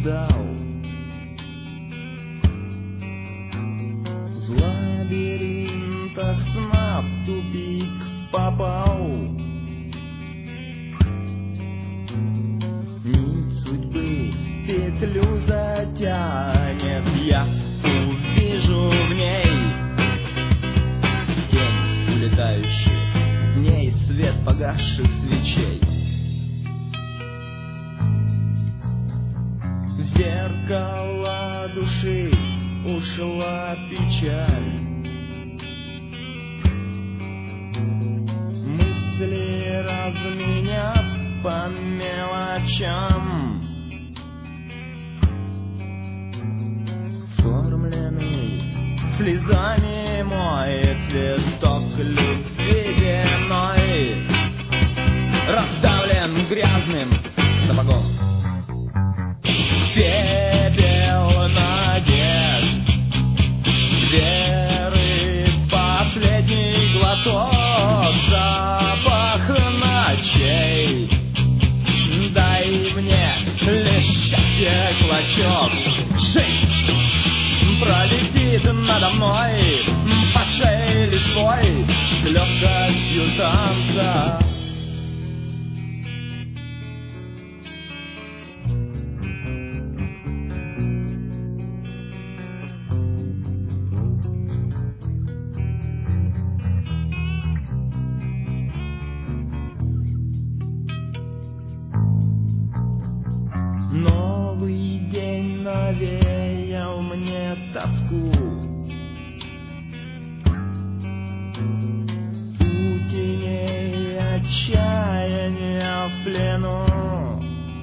ждал. В лабиринтах сна в тупик попал. Нить судьбы петлю затянет, я увижу в ней тень улетающих дней, свет погасших свечей. В зеркало души ушла печаль. Мысли разменят по мелочам. Скормленный слезами мой цветок любви виной раздавлен грязным сапогом. Пепел надежд, веры, последний глоток, запах ночей. Дай мне лишь счастье клочок. Жизнь пролетит надо мной под шеей листвой с легкостью танца. Новый день навеял мне тоску. У теней отчаяния в плену.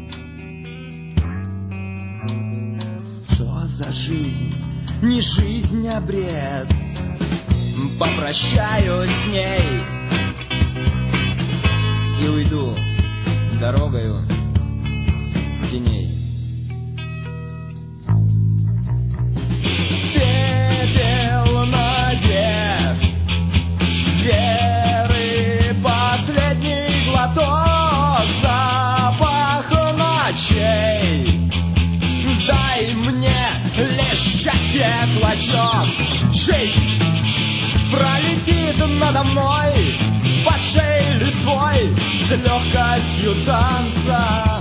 Что за жизнь? Не жизнь, а бред. Попрощаюсь с ней и уйду дорогою теней. Пепел надежд, веры, последний глоток, запах ночей. Дай мне лишь счастье клочок. Жизнь пролетит надо мной под шеей листвой с легкостью танца.